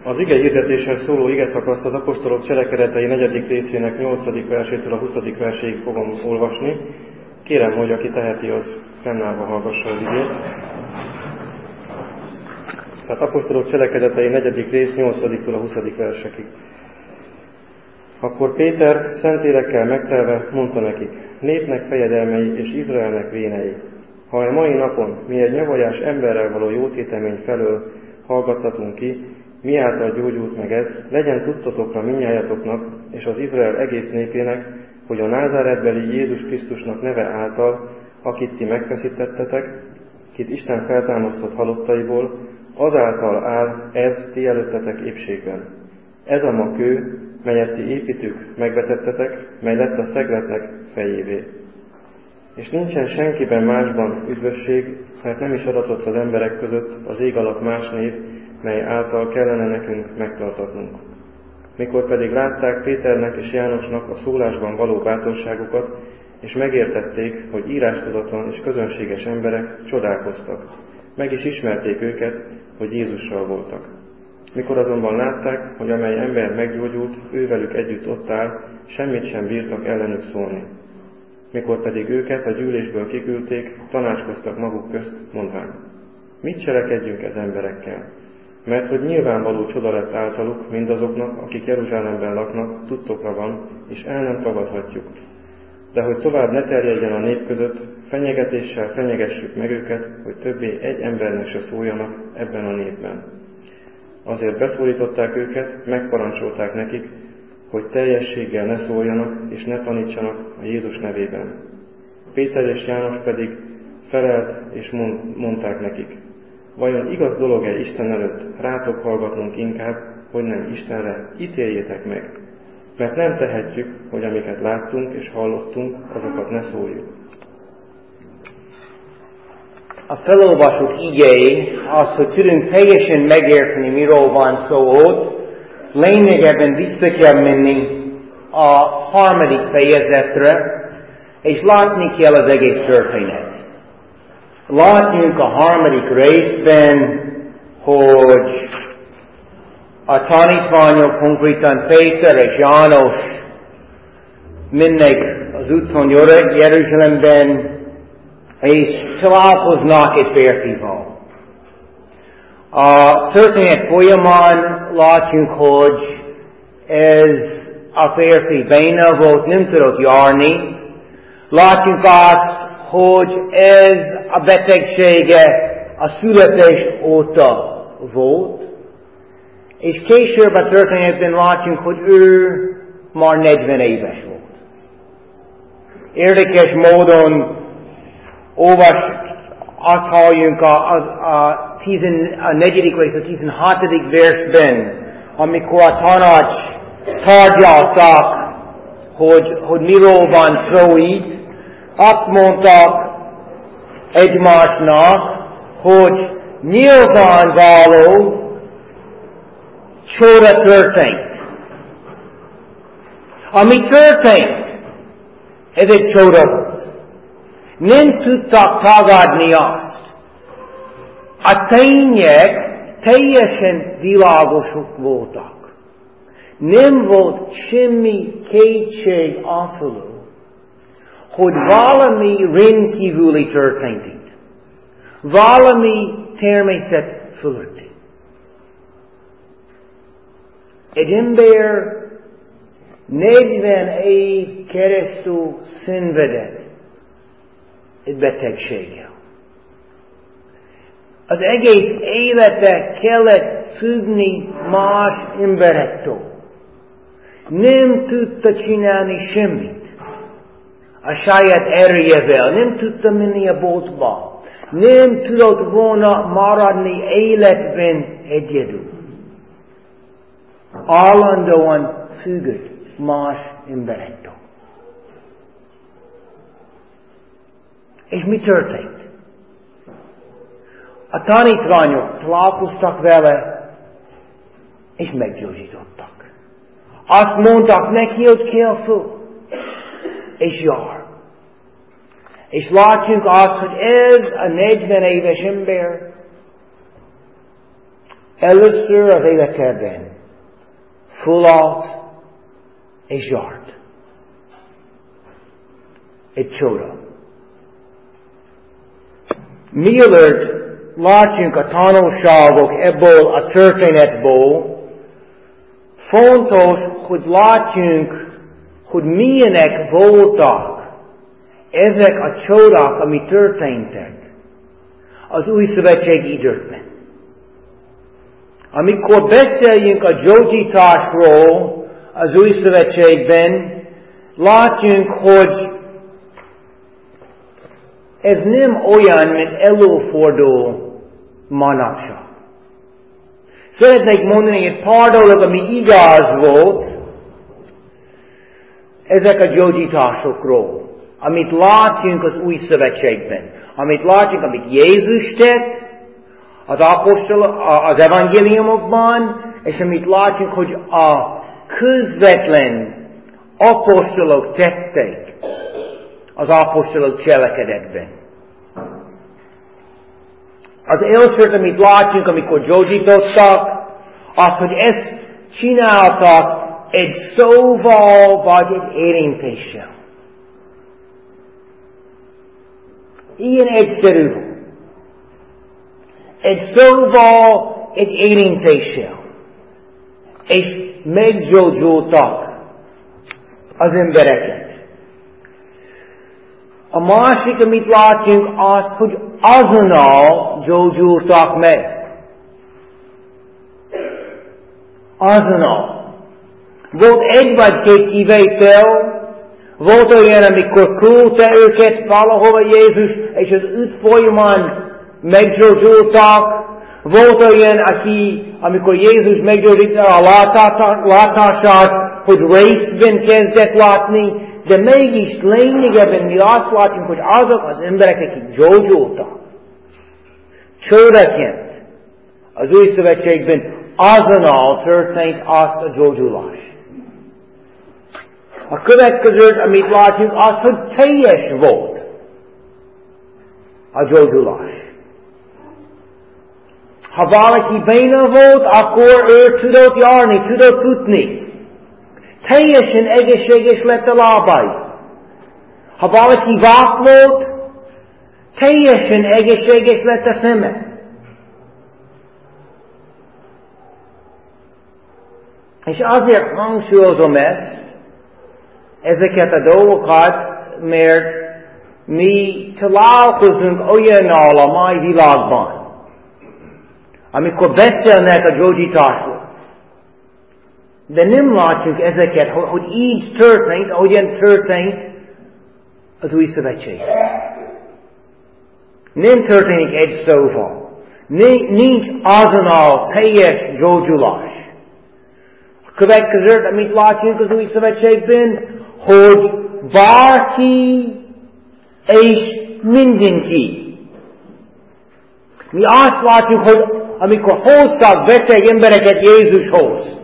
Az ige hirdetéshez szóló igeszakaszt az apostolok cselekedetei 4. részének 8. versétől a 20. verséig fogom olvasni. Kérem, hogy aki teheti, az fennállva hallgassa az igét. Tehát apostolok cselekedetei 4. rész 8-től a 20. versekig. Akkor Péter szentélekkel megtelve mondta nekik: népnek fejedelmei és Izraelnek vénei, ha a mai napon mi egy nyavajás emberrel való jótétemény felől hallgattatunk ki, miáltal gyógyult meg ez, legyen tudtotokra mindnyájatoknak és az Izrael egész népének, hogy a názáretbeli Jézus Krisztusnak neve által, akit ti megfeszítettetek, kit Isten feltámasztott halottaiból, azáltal áll ez ti előttetek épségben. Ez a ma kő, melyet ti építők megvetettetek, mely lett a szegletnek fejévé. És nincsen senkiben másban üdvösség, mert nem is adatott az emberek között az ég alatt más név, mely által kellene nekünk megtartatnunk. Mikor pedig látták Péternek és Jánosnak a szólásban való bátorságukat, és megértették, hogy írástudatlan és közönséges emberek, csodálkoztak. Meg is ismerték őket, hogy Jézussal voltak. Mikor azonban látták, hogy amely ember meggyógyult, ővelük együtt ott áll, semmit sem bírtak ellenük szólni. Mikor pedig őket a gyűlésből kiküldték, tanácskoztak maguk közt, mondván: mit cselekedjünk ez emberekkel? Mert hogy nyilvánvaló csoda lett általuk mindazoknak, akik Jeruzsálemben laknak, tudtokra van, és el nem tagadhatjuk. De hogy tovább ne terjedjen a nép között, fenyegetéssel fenyegessük meg őket, hogy többé egy embernek se szóljanak ebben a népben. Azért beszólították őket, megparancsolták nekik, hogy teljességgel ne szóljanak és ne tanítsanak a Jézus nevében. Péter és János pedig felelt és mondták nekik: vajon igaz dolog-e Isten előtt rátok hallgatnunk inkább, hogy nem Istenre? Ítéljétek meg, mert nem tehetjük, hogy amiket láttunk és hallottunk, azokat ne szóljuk. A felolvasott igény az, hogy tudunk teljesen megérteni, miről van szó ott, lényegében vissza kell menni a harmadik fejezetre, és látni kell az egész történet. Látjunk a harmadik részben, hogy a tanítványok, konkrétan Péter és János mennek az úton Jeruzsálemben, és találkoznak egy férfival. A történet folyamán látjunk, hogy ez a férfi béna volt, nem tudott járni. Látjunk azt, hogy ez a betegsége a születés óta volt, és később a történetben látjunk, hogy ő már 40 éves volt. Érdekes módon azt halljunk a 14. rész, a 16. versben, amikor a tanács tárgyaltak, hogy miről van szó itt, azt mondtak egymásnak, hogy nyilvánvaló csoda történt. Ami történt, ez egy csoda volt. Nem tudtak tagadni azt. A tények teljesen világosok voltak. Nem volt semmi kétség afelől, hogy valami rendkívüli történt itt. Valami természet fölötti. Egy ember 40 év keresztül szenvedett egy betegséggel. Az egész élete kellett függni más emberektől. Nem tudta csinálni semmit. A saját erejével, nem tudta menni a boltba. Nem tudott volna maradni életben egyedül. Állandóan függött más emberektől. És mi történt? A tanítványok találkoztak vele, és meggyógyítottak. Azt mondtak neki, hogy kell föl, és jár. És látjuk azt, hogy ez a 40 éves ember Először az életedben fölállt és járt. Egy csoda. Mielőtt látjunk a tanulságok ebből a történetből, fontos, hogy látjunk, hogy milyenek voltak ezek a csodák, ami történtek az új szövetség időkben. Amikor beszéljünk a gyógyításról az új szövetségben, látjunk, hogy ez nem olyan, mint előfordul manapság. Szeretnék mondani egy pár dolog, ami igaz volt ezek a gyógyításokról, amit látjunk az új szövetségben, amit látjunk, amit Jézus tett az evangéliumokban, és amit látjunk, hogy a közvetlen apostolok tettek az apostolok cselekedetben. Az elsőt, amit látjunk, amikor gyógyítottak, az, hogy ezt csináltak egy szóval vagy egy érintéssel. Ilyen egyszerű. Egy szóval, egy érintéssel. És meggyógyultak az embereket. A másik, amit látjunk, az, hogy azonnal gyógyultak meg. Azonnal. Volt egy vagy két kivétel, volt olyan, amikor küldte őket valahova Jézus, és az út folyamán meggyógyultak. Volt olyan, amikor Jézus meggyógyította a látását, hogy részben kezdett látni, de mégis lényegében mi azt látjuk, hogy azok az emberek, akik gyógyultak, csodaként az új szövetségben azonnal történt azt a gyógyulás. A következő, amit látjuk, az, hogy teljes volt a gyógyulás. Ha valaki béna volt, akkor ő tudott járni, tudott futni. Teljesen egészséges lett a lábai. Ha valaki vak volt, teljesen egészséges lett a szeme. És azért hangsúlyozom ezeket a dolgokat, mert mi találkozunk olyannal a mai világban, amikor beszélnek a gyógyításról. De nem látjuk ezeket, hogy így történt, ahogyan történt az új szövetség. Nem történik egy szóval. Nincs azonnal teljes gyógyulás. A következő, amit látjuk az új szövetségben, hogy bárki és mindenki. Mi azt látjuk, hogy amikor hoztak beteg embereket Jézushoz,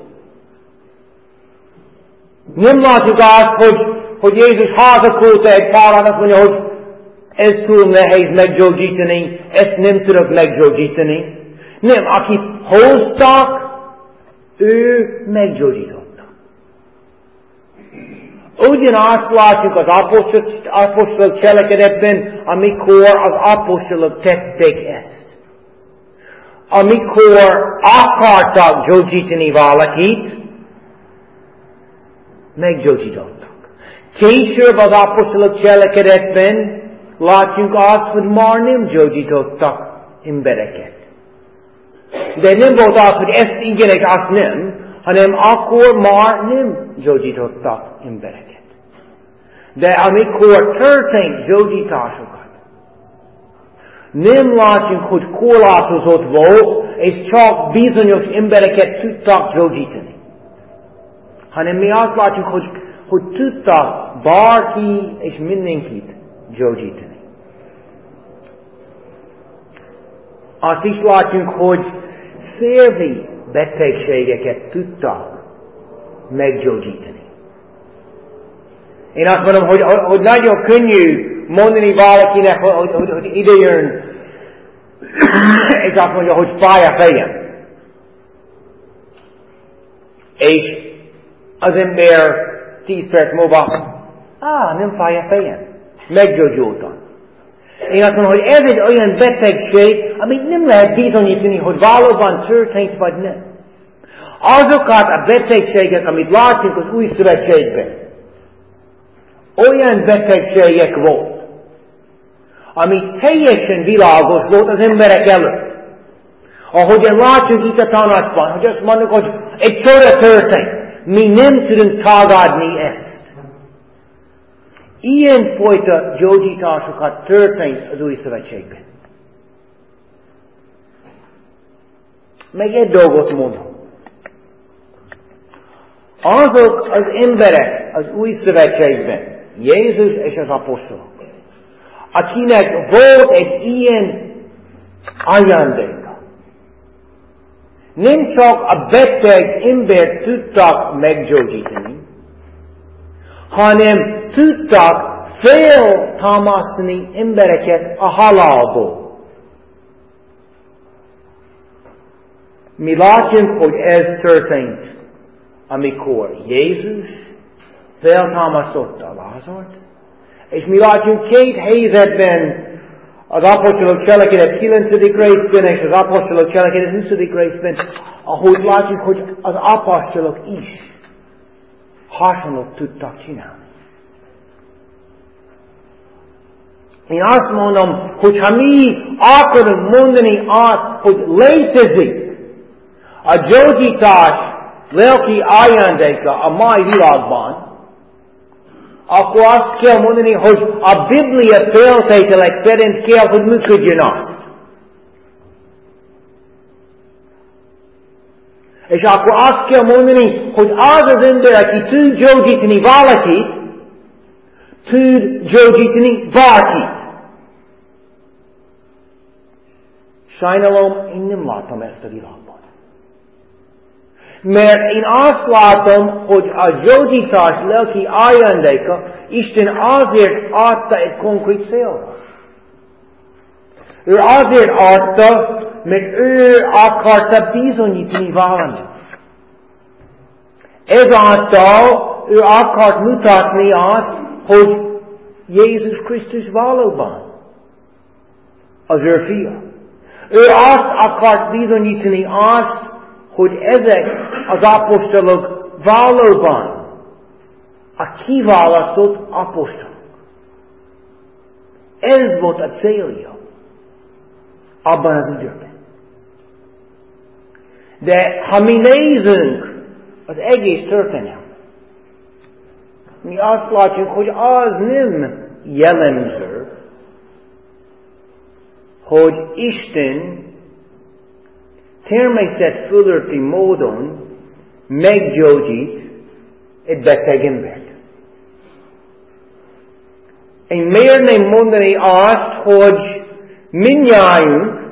nem látjuk azt, hogy Jézus hazaküldte egy párat, azt mondja, hogy ez túl nehéz meggyógyítani, ezt nem tudok meggyógyítani. Nem, akit hoztak, ő meggyógyította. Ugyanazt látjuk az apostolok cselekedetben, amikor az apostolok tették ezt. Amikor akartak gyógyítani valakit, meggyógyítottak. Később az apostolok cselekedetben látjuk azt, hogy már nem gyógyítottak embereket. De nem volt az, hogy ezt igen és azt nem, hanem akkor már nem gyógyítottak embereket. De amikor történt gyógyításokat, nem látjuk, hogy korlátozott volt, és csak bizonyos embereket tudtak gyógyítani. Hanem mi azt látjuk, hogy tudtak bárki és mindenkit gyógyítani. Azt is látjuk, hogy szélvi betegségeket tudtak meggyógyítani. Én azt mondom, hogy nagyon könnyű mondani valakinek, hogy ide jön, és azt mondja, hogy fáj a fejem. És az ember 10 perc múlva, nem fáj a fejem. Meggyógyultam. Én azt mondom, hogy ez egy olyan betegség, amit nem lehet bizonyítani, hogy valóban történt vagy nem. Azokat a betegségek, amit látunk az Új Szövetségben, olyan betegségek volt, ami teljesen világos volt az emberek előtt. Ahogyan látjuk itt a tanácsban, hogy azt mondjuk, hogy egy csoda történt. Mi nem tudunk tagadni ezt. Ilyen fajta gyógyításokat történt az Új Szövetségben. Meg egy dolgot mondom. Azok az emberek az Új Szövetségben, Jézus és az apostolok, akinek volt egy ilyen ajándéka, nem csak a beteg embert tudtak meggyógyítani, hanem tudtak feltámasztani embereket a halálból. Mi látjuk, hogy ez történt, amikor Jézus feltámasztotta Lázart, és mi látjuk 2 helyzetben, az apostolok cselekedet 9. részben és az apostolok cselekedet 20. részben, ahogy látjuk, hogy az apostolok is hasonlót tudtak csinálni. Én azt mondom, hogy ha mi akarunk mondani azt, hogy létezik a gyógyítás lelki ajándéka a mai világban, akkor azt kell mondani, hogy a Biblia feltételek szerint kell, hogy működjön azt. És akkor azt kell mondani, hogy az ember, aki tud gyógyítani valakit, tud gyógyítani bárkit. Sajnálom, én nem látom ezt a világban. Mert én azt látom, hogy a gyógyítás lelki ajándéka Isten azért adta egy konkrét célra. Ő azért adta, mert ő akarta bizonyítani valamit. Ezáltal ő akart mutatni azt, hogy Jézus Krisztus valóban az ő fia. Ő azt akart bizonyítani azt, hogy ezek az apostolok valóban a kiválasztott apostolok. Ez volt a célja abban az időben. De ha mi nézünk az egész történelmet, mi azt látjuk, hogy az nem jellemző, hogy Isten természet fölötti módon meggyógyít egy beteg embert. Én merném mondani azt, hogy mindnyájunk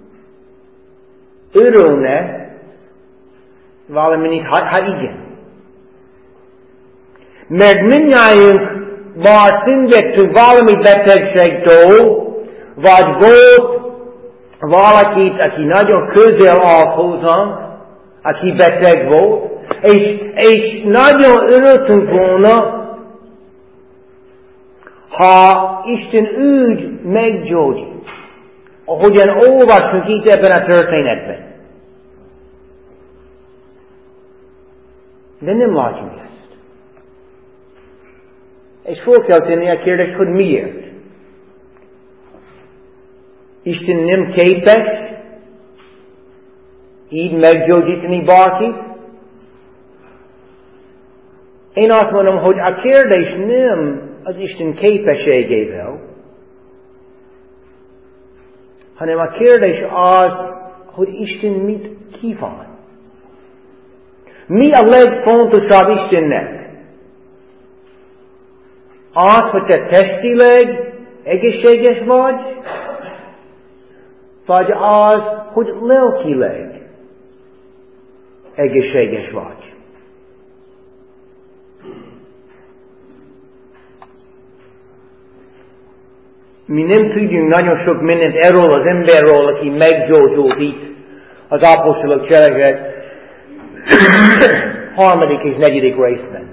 örülne valamit, ha igen. Mert mindnyájunk már szenvedtünk valami betegségtől, vagy volt valakit, aki nagyon közel áll hozzánk, aki beteg volt, és nagyon örültünk volna, ha Isten úgy meggyógyít, ahogyan olvasunk itt ebben a történetben. De nem látjuk ezt. És fel kell tenni a kérdést, hogy miért? Isten nem képes így meggyógyítani bárkit? Én azt mondom, hogy a kérdés nem az Isten képességével, hanem a kérdés az, hogy Isten mit kíván. Mi a legfontosabb Istennek? Az, hogy te testileg egészséges vagy az, hogy lelkileg egészséges vagy. Mi nem tudjunk nagyon sok mindent erről az emberről, aki meggyógyult itt az apostolok cselekedet harmadik és negyedik részben.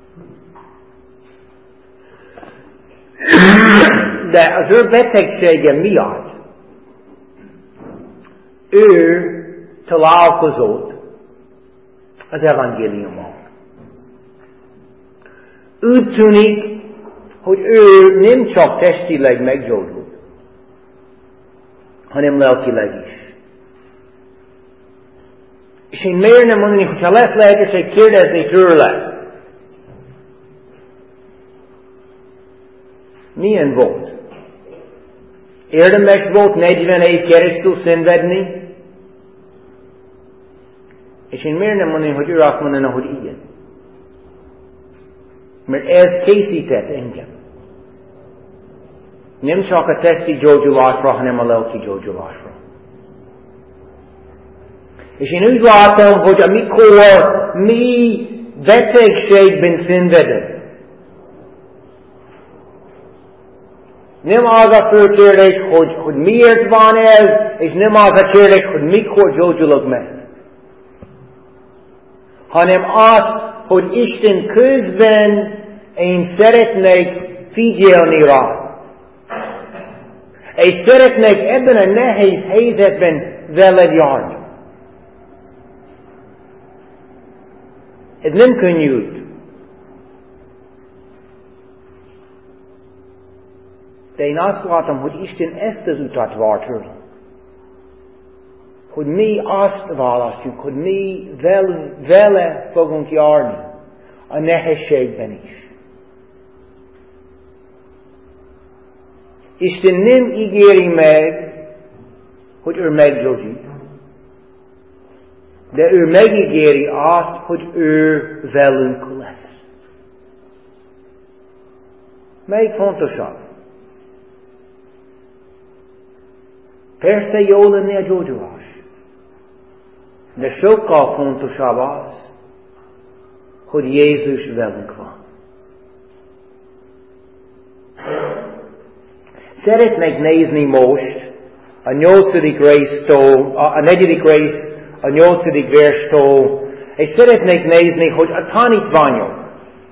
De az ő betegsége miatt ő találkozott az evangéliummal. Úgy tűnik, hogy ő nem csak testileg meggyógyult, hanem lelkileg is. És én miért nem mondani, hogyha lesz lehetőség kérdezni tőle, milyen volt? Érdemes volt 40 év keresztül szenvedni? És én miért nem mondani, hogy ő azt mondaná, hogy igen? Mert ez készített engem. Nem csak a testi gyógyulásra, hanem a lelki gyógyulásra. És én úgy látom, hogy amikor mi betegségben szenvedünk, nem az a fő kérdés, hogy miért van ez, és nem az a kérdés, hogy mikor gyógyulok meg. Hanem az, hogy Isten közben én szeretnék figyelni rá. És szeretnék ebben a nehéz helyzetben veled járni. Ez nem könnyű. De én azt látom, hogy Isten ezt az utat vár tőlem. Hogy mi azt választjuk, hogy mi vele fogunk járni a nehézségben is. Isten nem ígéri meg, hogy ő meggyógyít. De ő megígéri azt, hogy ő velünk lesz. Melyik fontosabb? Persze jó lenne a gyógyulás. De sokkal fontosabb az, hogy Jézus velünk van. Szeretnék nézni most a 8. résztől, a 4. rész, a 8. verstől, és szeretnék nézni, hogy a tanítványok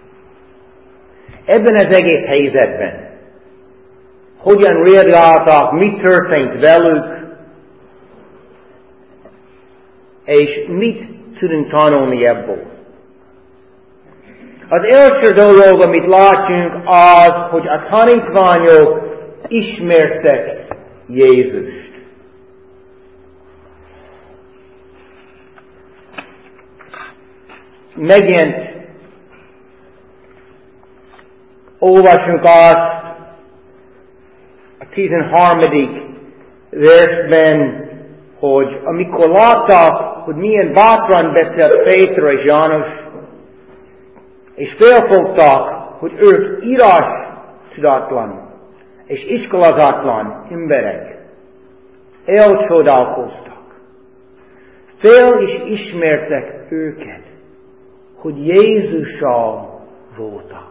ebben az egész helyzetben hogyan reagáltak, mi történt velük, és mit tudunk tanulni ebből. Az első dolog, amit látunk, az, hogy a tanítványok ismertek Jézust. Megint olvasunk azt a 13. versben, hogy amikor látták, hogy milyen bátran beszélt Péter és János, és felfogták, hogy ők írás tudatlan és iskolázatlan emberek, elcsodálkoztak. Fel is ismertek őket, hogy Jézussal voltak.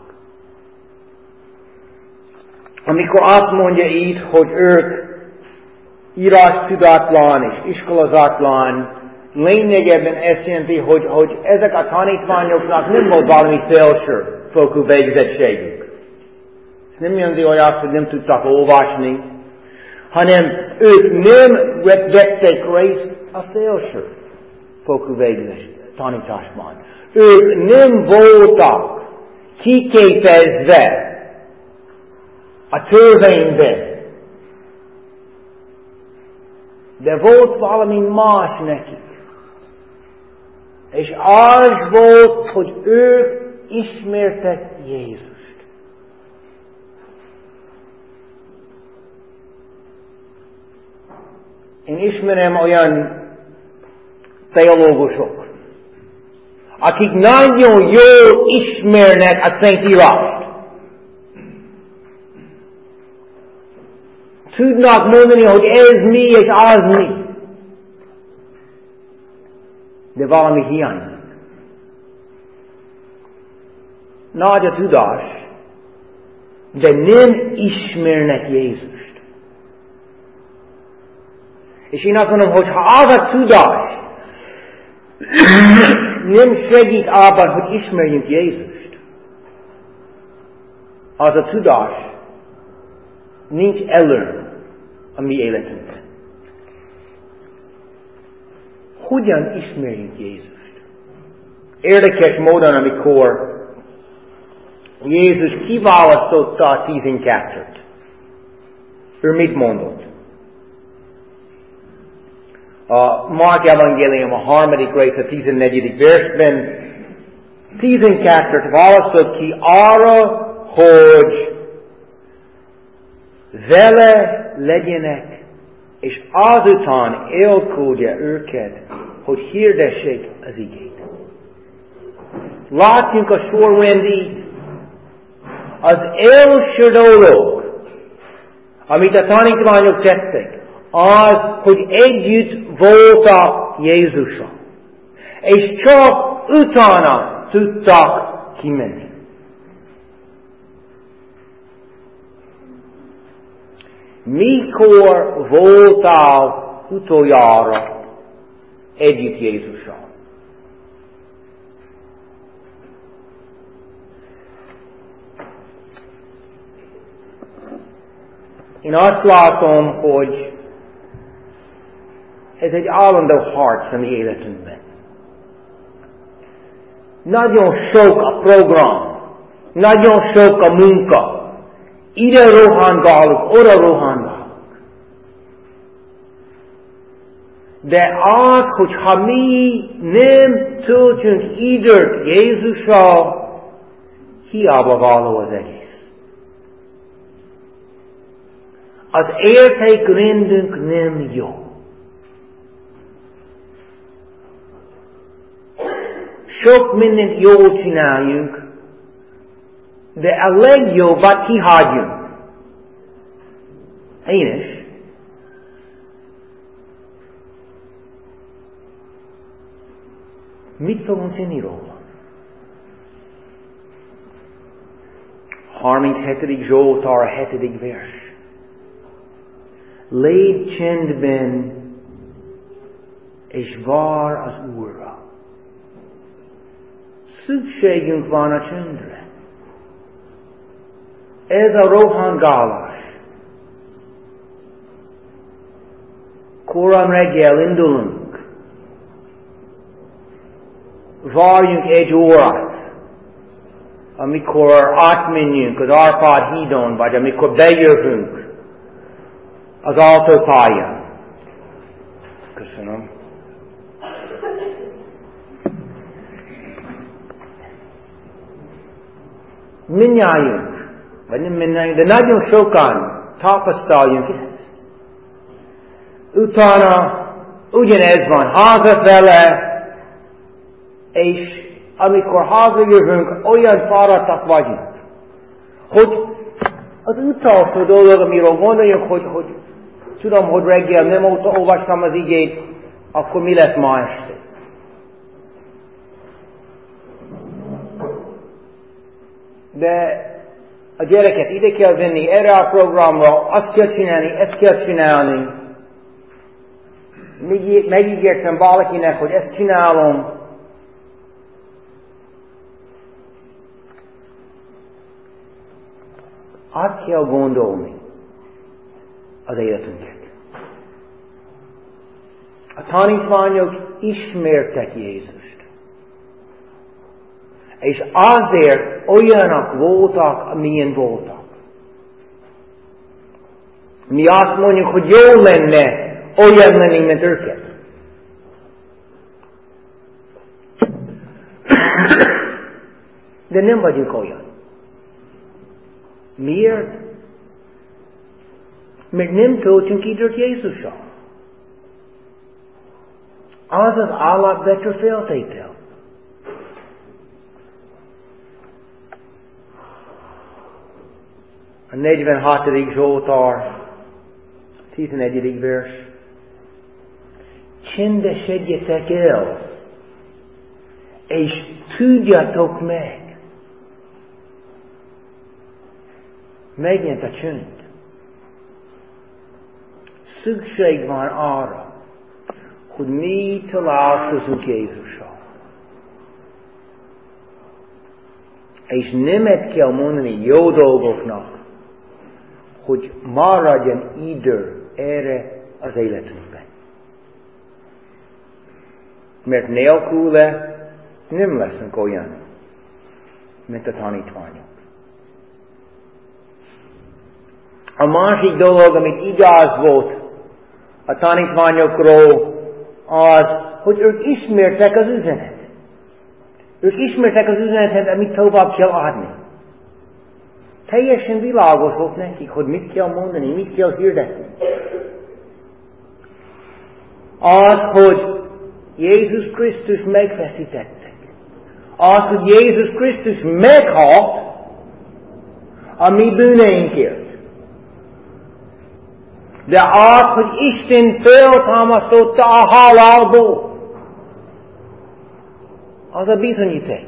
Amikor azt mondja így, hogy ők írás tudatlan és iskolázatlan, lényegében ezt jelenti, hogy ezek a tanítványoknak nem volt valami felső fokú végzettségük. Ez nem jelenti olyat, hogy nem tudtak olvasni, hanem ők nem vettek részt a felső fokú tanításban. Ők nem voltak kiképezve a törvényben. De volt valami más nekik. És az volt, hogy ők ismertek Jézust. Én ismerem olyan teológusok, akik nagyon jól ismernek a Szentírást. Tudnak mondani, hogy ez mi és az mi. De valami hiányzik. Nagy a tudás, de nem ismernek Jézust. És én azt mondom, hogy ha az a tudás nem segít abban, hogy ismerjünk Jézust. Az a tudás nincs elő a mi életünkben. Hogyan ismerjük Jézust? Érdekes módon, amikor Jézus kiválasztotta a 12-t. Ő mit mondott? A Márk evangélium a 3. rész a 14. versben 12-t választott ki arra, hogy vele legyenek, és azután elküldje őket, hogy hirdessék az igét. Látjunk a sorrendit. Az első dolog, amit a tanítványok tettek, az, hogy együtt voltak Jézussal. És csak utána tudtak kimenni. Mikor voltál utoljára együtt Jézussal? Én azt látom, hogy ez egy állandó harc a mi életünkben. Nagyon sok a program, nagyon sok a munka. Ide rohangálunk, oda rohangálunk. De az, hogyha mi nem töltünk időt Jézussal, hiába való az egész. Az értékrendünk nem jó. Sok mindent jól csináljunk, de a legjobbat kihagyjunk. Én is. Mit fogunk tenni róla? 37. Zsoltár 7. vers. Légy csendben, és vár az Úrra. Szükségünk van a csendre. Ez a rohangálás. Korán reggel indulunk. Várjunk egy órát, amikor átmenjünk az Árpád hídon, vagy amikor bejövünk az autópályán. Köszönöm. Mindnyájunk, vagy nem mindnyájunk, de nagyon sokan tapasztaljunk ezt. Utána ugyanez van hazafele, és amikor hazajövünk, olyan fáradtak vagyunk, hogy az utolsó dolog, amiről gondoljuk, hogy tudom, hogy reggel nem olvastam az igét, akkor mi lesz ma este? De a gyereket ide kell venni, erre a programra, azt kell csinálni, ezt kell csinálni. Megígértem valakinek, hogy ezt csinálom. Át kell gondolni az életünket. A tanítványok ismertek Jézust. És azért olyanok voltak, amilyen voltak. Mi azt mondjuk, hogy jó lenne olyan lenni, mint őket. De nem vagyunk olyan. Miért? Mert nem töltünk időt Jézussal. Az az alapvető feltétel. A 46. Zsoltár 11. vers. Csendesedjetek el, és tudjatok meg. Megjelent a csönd. Szükség van arra, hogy mi találkozunk Jézussal. és nemet kell mondani jó dolgoknak, hogy maradjon idő erre az életünkben. Mert nélküle nem leszünk olyan, mint a tanítványok. A másik dolog, amit igaz volt a tanítványokról, az, hogy ők ismertek az üzenetet. Ők ismertek az üzenetet, amit tovább kell adni. Teljesen világos volt nekik, hogy mit kell mondani, mit kell hirdetni. Az, hogy Jézus Krisztus megfeszítettek. Az, hogy Jézus Krisztus meghalt a mi bűneinkért. De az, hogy Isten feltámasztotta a halálból, az a bizonyíték,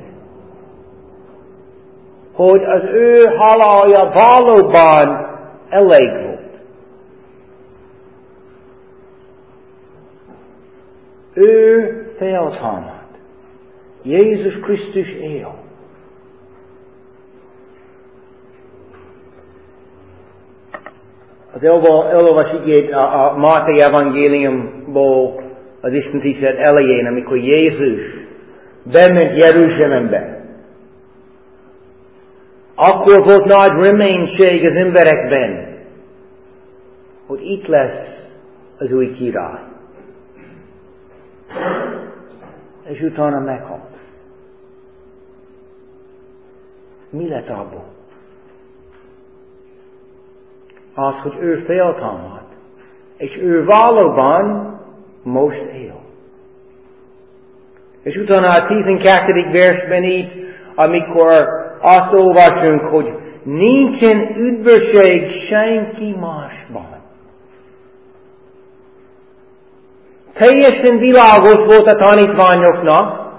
hogy az ő halálja valóban elég volt. Ő feltámadt. Jézus Krisztus él. Az elolvas igét a Máté evangéliumból az Isten tisztelet elején, amikor Jézus bement Jeruzsálembe. Akkor volt nagy reménység az emberekben, hogy itt lesz az új király. És utána meghalt. Mi lett abból? Az, hogy ő feltámadt, és ő valóban most él. És utána a 12. versben így, amikor azt olvasunk, hogy nincsen üdvösség senki másban. Teljesen világos volt a tanítványoknak,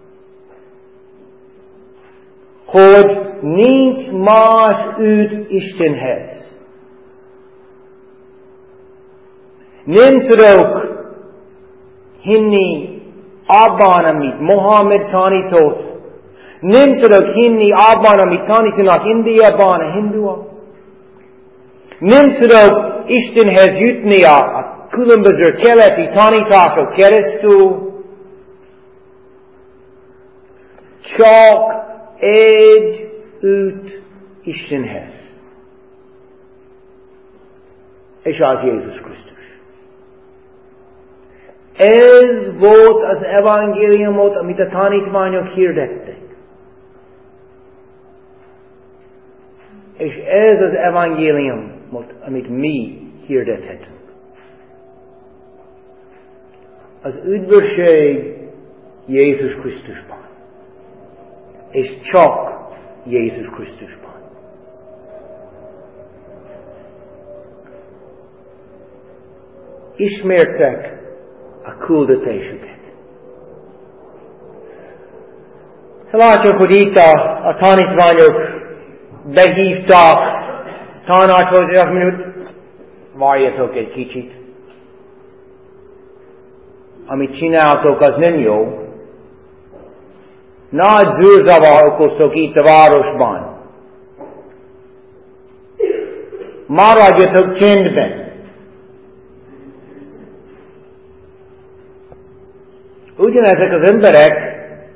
hogy nincs más út Istenhez. Nem tudok hinni abban, amit Mohammed tanított. Nem tudok hinni abban, amit tanítanak Indiában a hinduak. Nem tudok Istenhez jutni a különböző keleti tanítások keresztül. Csak egy út Istenhez. És az Jézus Krisztus. Ez volt az evangéliumot, amit a tanítványok hirdettek. És ez az evangéliumot, amit mi hirdethetünk. Az üdvösség Jézus Krisztusban. És csak Jézus Krisztusban. Ismertek a küldetésüket. Látjuk, hogy itt a tanítványok behívtak tanácsot, és azt mondjuk, várjatok egy kicsit. Amit csináltok, az nem jó. Nagy zűrzavar okoztok itt a városban. Maradjatok csendben. Ugyanezek az emberek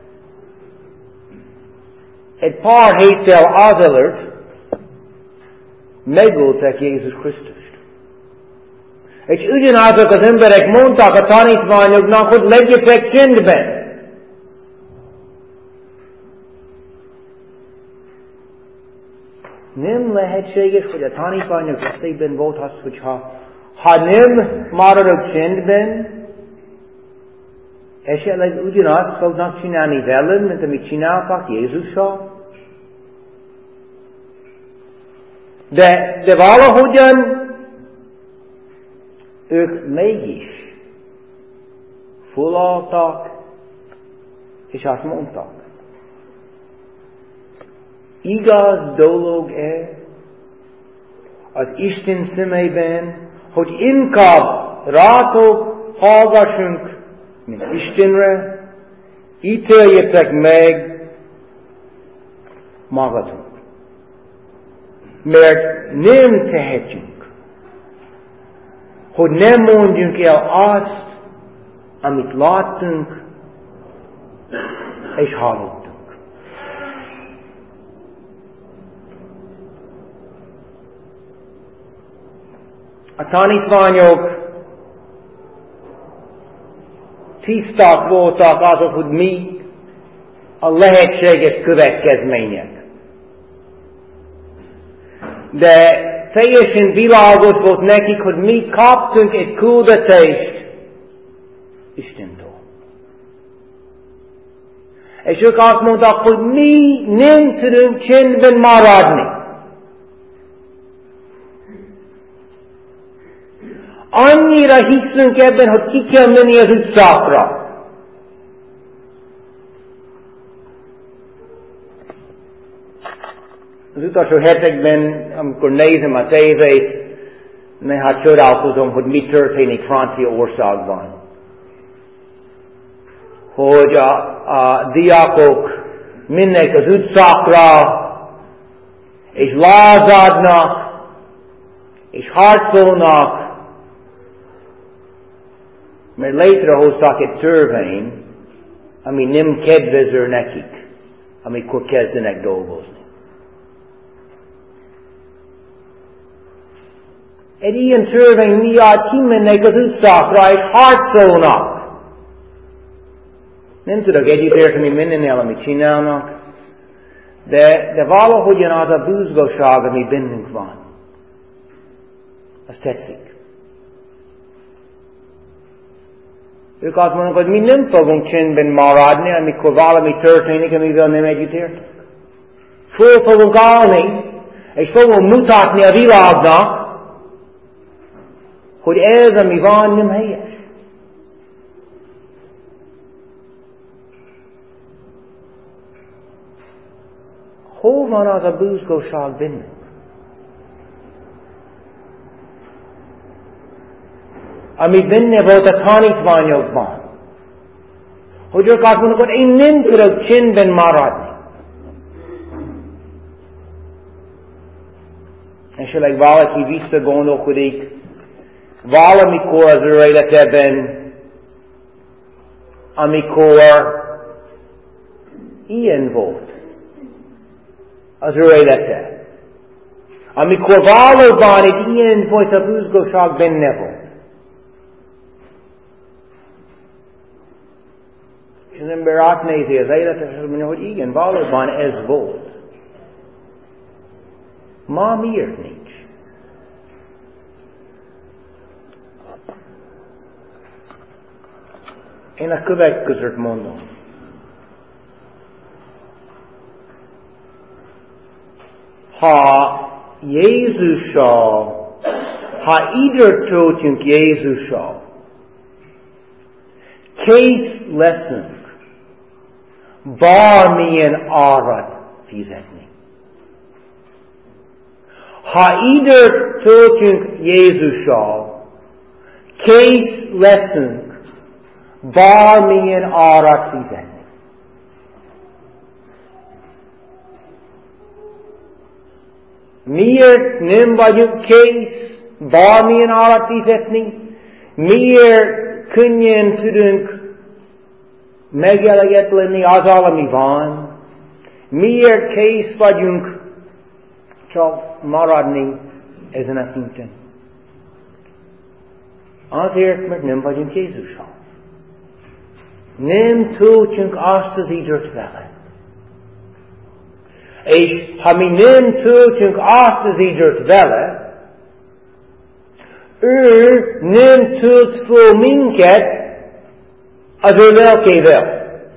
egy pár héttel azelőtt megöltek Jézus Krisztust. És ugyanazok az emberek mondták a tanítványoknak, hogy legyetek csendben. Nem lehetséges, hogy a tanítványok eszében volt az, hogy ha nem maradok csendben, esetleg ugyanazt fognak csinálni velem, mint amit csináltak Jézussal. De valahogyan ők mégis fölálltak, és azt mondtak, igaz dolog-e az Isten szemében, hogy inkább rátok hallgassunk, mint Istenre, ítéljetek meg, magadunk. Mert nem tehetjük, hogy nem mondjunk el azt, amit láttunk és hallottunk. A tanítványok tiszták voltak azok, hogy mi a lehetséges következmények. De teljesen világos volt nekik, hogy mi kaptunk egy küldetést Istentől. És ők azt mondták, hogy mi nem tudunk csendben maradni. Annyira hiszünk ebben, hogy ki kell menni az utcákra. Az utolsó hetekben, amikor nézem a tévét, néha csodálkozom, hogy mi történik Franciaországban. Hogy a diákok mennek az utcákra, és lázadnak, és harcolnak, mert létrehoztak egy törvényt, ami nem kedvező nekik, amikor kezdenek dolgozni. Egy ilyen törvény miatt kimennek az utcákra és harcolnak. Nem tudok egyetérteni mindennel, amit csinálnak, de valahogyan az a buzgóság, ami bennünk van. Az tetszik. Ők azt mondják, hogy mi nem fogunk csendben maradni, amikor valami történik, amivel nem egyetértünk. Föl fogunk állni, és fogunk mutatni a világnak, hogy ez, ami van, nem helyes. Hol van az a buzgóság bennünk? Ami benne volt a tanítványokban. Hogy ők azt mondják, hogy én nem tudok csendben maradni. Esetleg valaki visszagondolkodik, valamikor az ő életében, amikor ilyen volt az ő élete. Amikor valóban egy ilyen fajta buzgóság benne volt. És az ember átnézi az életet, és azt mondja, hogy igen, valóban ez volt. Ma miért nincs? Én a következőt mondom. Ha időt töltünk Jézussal, kész leszünk bármilyen árat fizetni. Ha időt töltünk Jézussal, kész leszünk bármilyen árat fizetni. Miért nem vagyunk kész bármilyen árat fizetni? Miért könnyen tudunk megelégedni azzal, ami van? Miért kész vagyunk csak maradni ezen a szinten? Azért, mert nem vagyunk Jézussal. Nem töltünk azt az időt vele. És ha mi nem töltünk azt az időt vele, ő nem tölt föl minket az ő lelkével.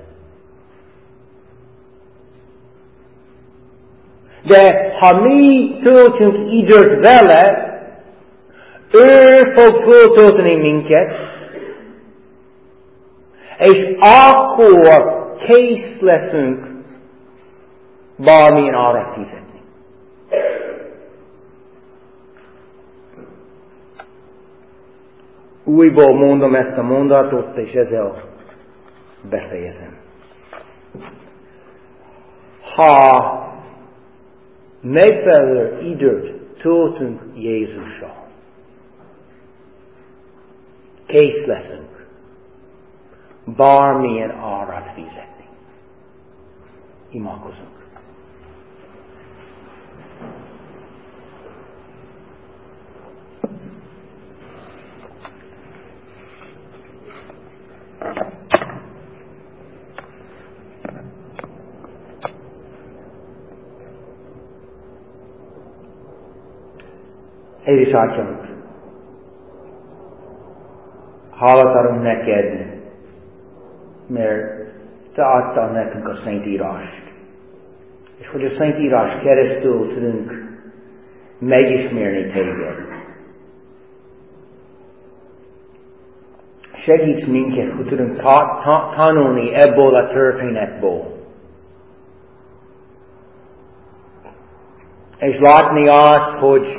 De ha mi töltünk időt vele, ő fog föltölteni minket, és akkor kész leszünk bármilyen árat fizetni. Újból mondom ezt a mondatot, és ezzel befejezem. Ha megfelelő időt töltünk Jézussal. Kész leszünk bármilyen árat fizetni. Imádkozunk. Édes Atyánk, hálát adunk neked, mert te adtál nekünk a Szentírást. És hogy a Szentírás keresztül tudunk megismerni téged. Segíts minket, hogy tudunk tanulni ebből a történetből. És látni azt, hogy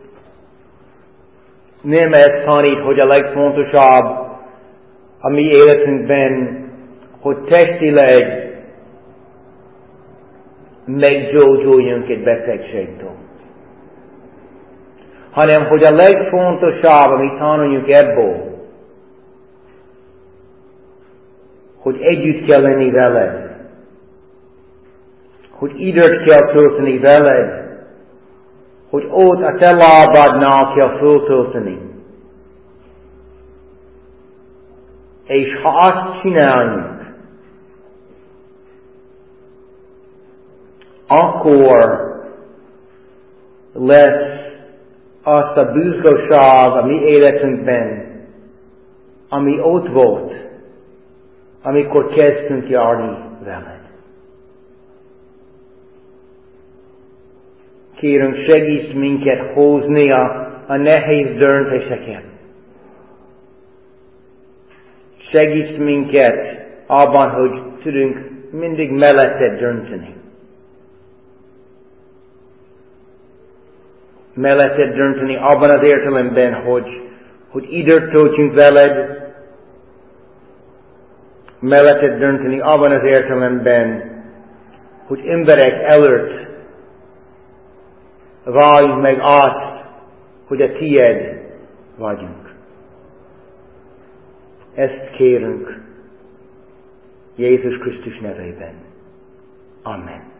nem ez tanít, hogy a legfontosabb a mi életünkben, hogy testileg meggyógyuljunk egy betegségtől. Hanem, hogy a legfontosabb, amit tanuljunk ebből, hogy együtt kell lenni veled. Hogy időt kell tölteni veled. Hogy ott a te lábadnál kell föltölteni. És ha azt csináljuk, akkor lesz azt a buzgóság a mi életünkben, ami ott volt, amikor kezdtünk járni veled. Kérünk, segíts minket hozni a nehéz döntéseket. Segíts minket abban, hogy tudunk mindig mellette dönteni. Mellette dönteni abban az értelemben, hogy időt töltjünk veled. Mellette dönteni abban az értelemben, hogy emberek előtt valljuk meg azt, hogy a tied vagyunk. Ezt kérünk Jézus Krisztus nevében. Amen.